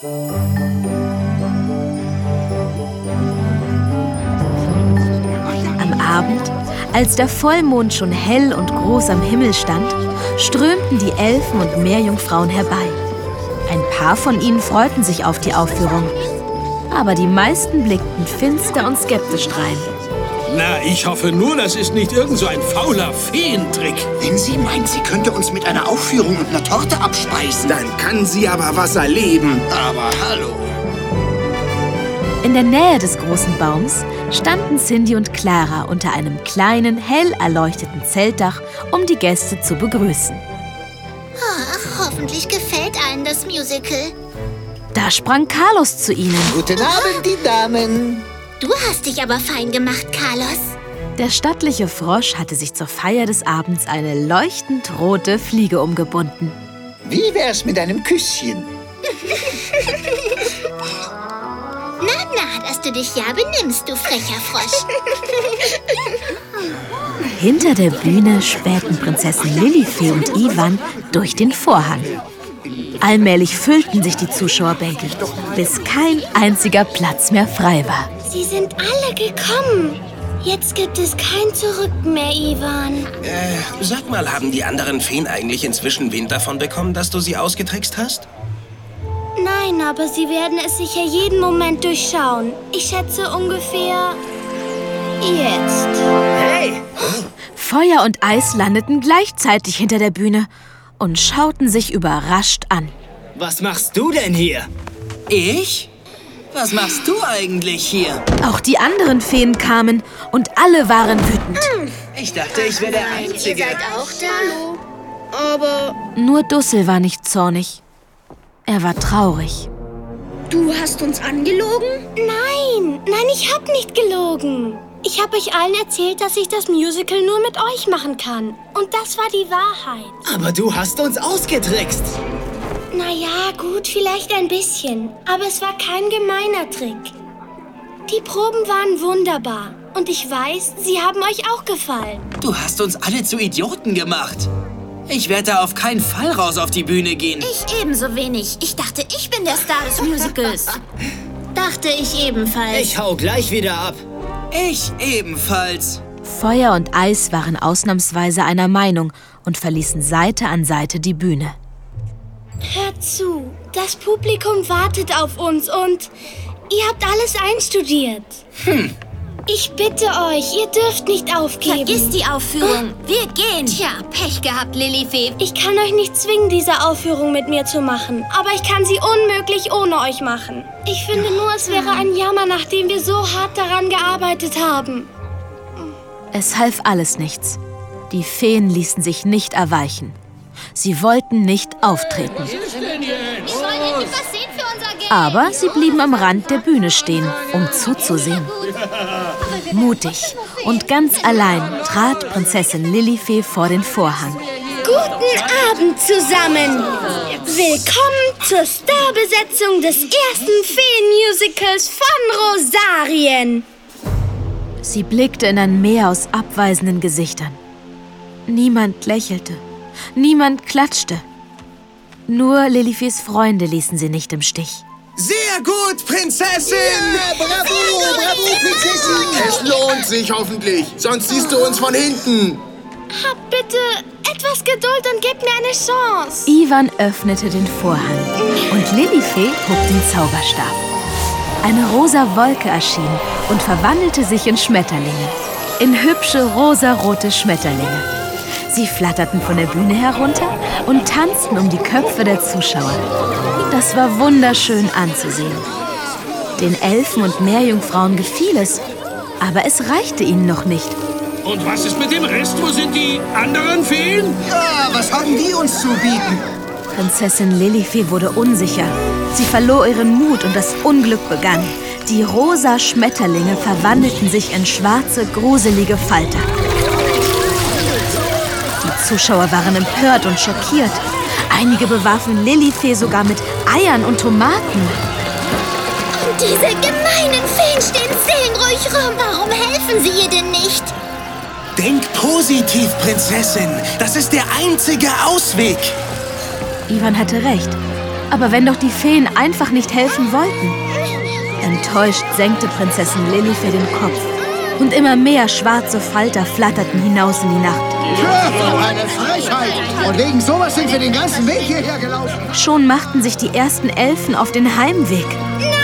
Am Abend, als der Vollmond schon hell und groß am Himmel stand, strömten die Elfen und Meerjungfrauen herbei. Ein paar von ihnen freuten sich auf die Aufführung, aber die meisten blickten finster und skeptisch drein. Na, ich hoffe nur, das ist nicht irgend so ein fauler Feentrick. Wenn sie meint, sie könnte uns mit einer Aufführung und einer Torte abspeisen, dann kann sie aber was erleben. Aber hallo. In der Nähe des großen Baums standen Cindy und Clara unter einem kleinen, hell erleuchteten Zeltdach, um die Gäste zu begrüßen. Ach, hoffentlich gefällt allen das Musical. Da sprang Carlos zu ihnen. Guten Abend, die Damen. Du hast dich aber fein gemacht, Carlos. Der stattliche Frosch hatte sich zur Feier des Abends eine leuchtend rote Fliege umgebunden. Wie wär's mit einem Küsschen? Na, dass du dich ja benimmst, du frecher Frosch. Hinter der Bühne spähten Prinzessin Lilifee und Ivan durch den Vorhang. Allmählich füllten sich die Zuschauerbänke, bis kein einziger Platz mehr frei war. Sie sind alle gekommen. Jetzt gibt es kein Zurück mehr, Ivan. Sag mal, haben die anderen Feen eigentlich inzwischen Wind davon bekommen, dass du sie ausgetrickst hast? Nein, aber sie werden es sicher jeden Moment durchschauen. Ich schätze ungefähr jetzt. Hey! Feuer und Eis landeten gleichzeitig hinter der Bühne und schauten sich überrascht an. Was machst du denn hier? Ich? Was machst du eigentlich hier? Auch die anderen Feen kamen und alle waren wütend. Ich dachte, ich wäre der Einzige. Ihr seid auch da? Aber Nur Dussel war nicht zornig. Er war traurig. du hast uns angelogen? Nein, ich hab nicht gelogen. Ich hab euch allen erzählt, dass ich das Musical nur mit euch machen kann. Und das war die Wahrheit. Aber du hast uns ausgetrickst. Naja, gut, vielleicht ein bisschen. Aber es war kein gemeiner Trick. Die Proben waren wunderbar. Und ich weiß, sie haben euch auch gefallen. Du hast uns alle zu Idioten gemacht. Ich werde da auf keinen Fall raus auf die Bühne gehen. Ich ebenso wenig. Ich dachte, ich bin der Star des Musicals. Dachte ich ebenfalls. Ich hau gleich wieder ab. Ich ebenfalls. Feuer und Eis waren ausnahmsweise einer Meinung und verließen Seite an Seite die Bühne. Hört zu, das Publikum wartet auf uns und ihr habt alles einstudiert. Ich bitte euch, ihr dürft nicht aufgeben. Vergiss die Aufführung. Wir gehen. Tja, Pech gehabt, Lilifee. Ich kann euch nicht zwingen, diese Aufführung mit mir zu machen. Aber ich kann sie unmöglich ohne euch machen. Ich finde nur, es wäre ein Jammer, nachdem wir so hart daran gearbeitet haben. Es half alles nichts. Die Feen ließen sich nicht erweichen. Sie wollten nicht auftreten. Wir wollen endlich was sehen für unser Geld. Aber sie blieben am Rand der Bühne stehen, um zuzusehen. Mutig und ganz allein trat Prinzessin Lilifee vor den Vorhang. Guten Abend zusammen. Willkommen zur Starbesetzung des ersten Feenmusicals von Rosarien. Sie blickte in ein Meer aus abweisenden Gesichtern. Niemand lächelte, niemand klatschte. Nur Lilifees Freunde ließen sie nicht im Stich. Sehr gut, Prinzessin! Ja, bravo, Prinzessin! Es lohnt sich hoffentlich, sonst siehst du uns von hinten. Habt bitte etwas Geduld und gebt mir eine Chance. Ivan öffnete den Vorhang und Lilifee hob den Zauberstab. Eine rosa Wolke erschien und verwandelte sich in Schmetterlinge. In hübsche rosarote Schmetterlinge. Sie flatterten von der Bühne herunter und tanzten um die Köpfe der Zuschauer. Das war wunderschön anzusehen. Den Elfen und Meerjungfrauen gefiel es, aber es reichte ihnen noch nicht. Und was ist mit dem Rest? Wo sind die anderen Feen? Ja, was haben die uns zu bieten? Prinzessin Lilifee wurde unsicher. Sie verlor ihren Mut und das Unglück begann. Die rosa Schmetterlinge verwandelten sich in schwarze, gruselige Falter. Die Zuschauer waren empört und schockiert. Einige bewarfen Lilifee sogar mit Eiern und Tomaten. Und diese gemeinen Feen stehen seelenruhig rum. Warum helfen sie ihr denn nicht? Denk positiv, Prinzessin. Das ist der einzige Ausweg. Ivan hatte recht. Aber wenn doch die Feen einfach nicht helfen wollten. Enttäuscht senkte Prinzessin Lilifee den Kopf. Und immer mehr schwarze Falter flatterten hinaus in die Nacht. Eine Frechheit! Und wegen sowas sind wir den ganzen Weg hierher gelaufen. Schon machten sich die ersten Elfen auf den Heimweg. Nein!